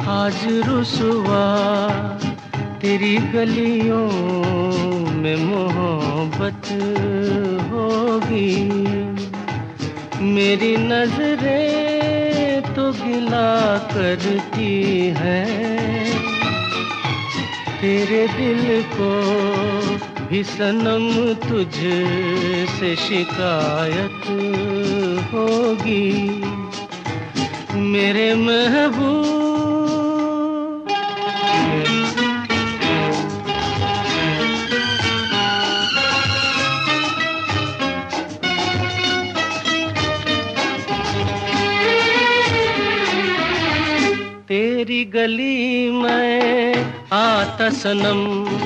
आज रुसवा तेरी गलियों में मोहब्बत होगी। मेरी नजरें तो गिला करती हैं, तेरे दिल को भी सनम तुझसे शिकायत होगी। मेरे महबूब तेरी गली में आता सनम,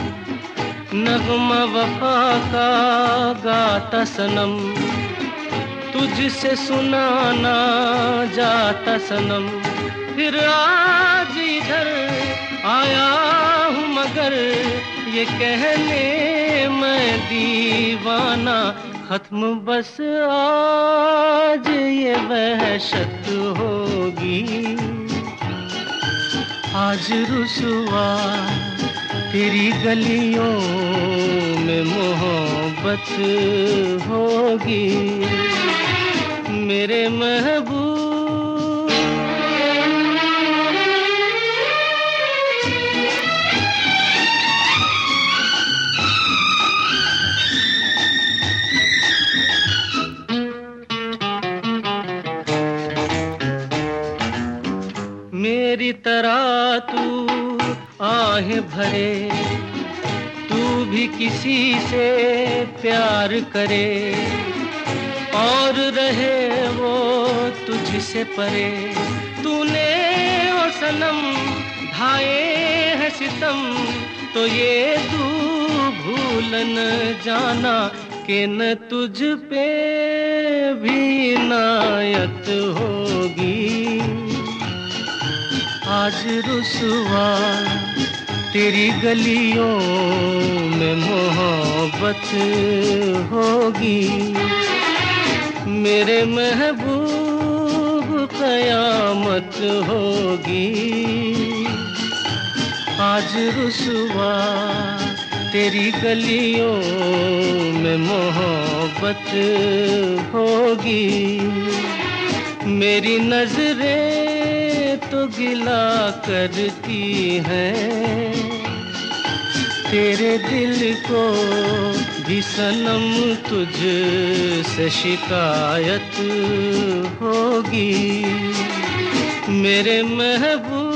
नगमा वफा का गाता सनम, तुझसे सुनाना जाता सनम। फिर आज इधर आया हूँ मगर ये कहने मैं दीवाना, खत्म बस आज ये वहशत होगी। आज रुसवा तेरी गलियों में मोहब्बत होगी। मेरे महबूब मेरी तरह तू आहें भरे, तू भी किसी से प्यार करे और रहे वो तुझसे परे। तूने ओ सनम ढाए है सितम, तो ये तू भूल न जाना कि न तुझ पे भी इनायत होगी। आज रुसवा तेरी गलियों में मोहब्बत होगी। मेरे महबूब कयामत होगी। आज रुसवा तेरी गलियों में मोहब्बत होगी। मेरी नजरें तो गिला करती हैं, तेरे दिल को भी सनम तुझसे शिकायत होगी। मेरे महबूब